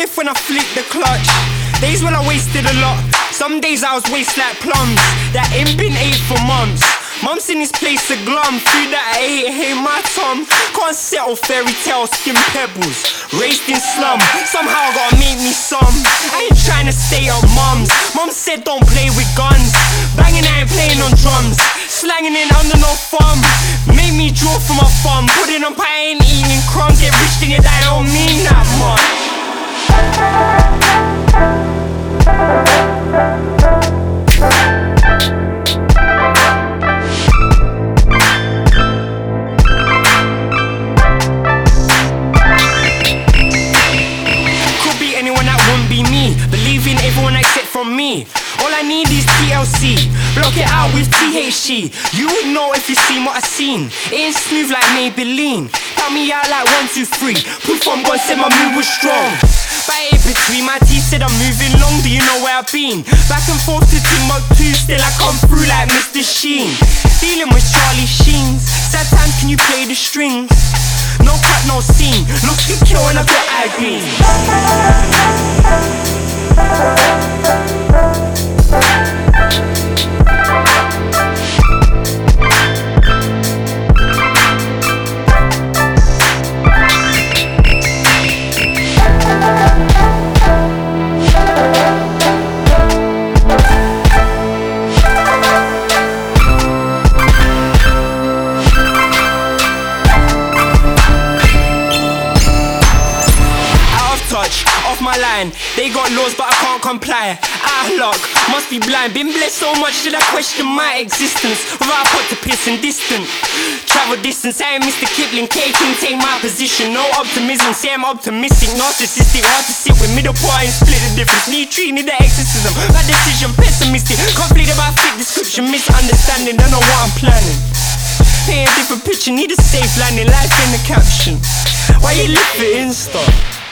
spliff when I flick the clutch. Days when I wasted a lot. Some days I was waste like plums. That ain't been ate for months. Mum's in this place to glum. Food that I hate my tongue. Can't settle fairy tale skin pebbles. Raised in slum. Somehow gotta make me some. I ain't trying to stay on mums. Mum said don't play with guns. Banging, I ain't playing on drums. Slanging in under no thumb. Made me draw from my thumb. Put it on pie, ain't eating crumbs. Get rich thinking that I don't mean that much. Believing everyone except from me. All I need is TLC. Block it out with THC. You would know if you seen what I seen. It ain't smooth like Maybelline. Count me out like 1, 2, 3. Proof I'm gone, said my move was strong. Bite it between my teeth, said I'm moving long. Do you know where I've been? Back and forth to Timbuktu, still I come through like Mr. Sheen. Dealing with Charlie Sheens. Sad times, can you play the strings? No cut, no scene. Look, you kill and I got eye green. Off my line, they got laws but I can't comply. Out of luck, must be blind. Been blessed so much that I question my existence. Without pot to piss and distant. Travel distance, I ain't Mr. Kipling. K-King, take my position. No optimism, say I'm optimistic. Narcissistic, hard to sit with middle part and split the difference. Need treating the exorcism, bad decision, pessimistic. Conflict about fit description, misunderstanding. Don't know what I'm planning. Paint a different picture, need a safe landing. Life in the caption. Why you live for Insta?